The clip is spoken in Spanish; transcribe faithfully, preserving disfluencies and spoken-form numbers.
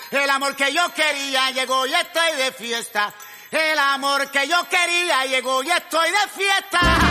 El amor que yo quería llegó y estoy de fiesta. El amor que yo quería llegó y estoy de fiesta.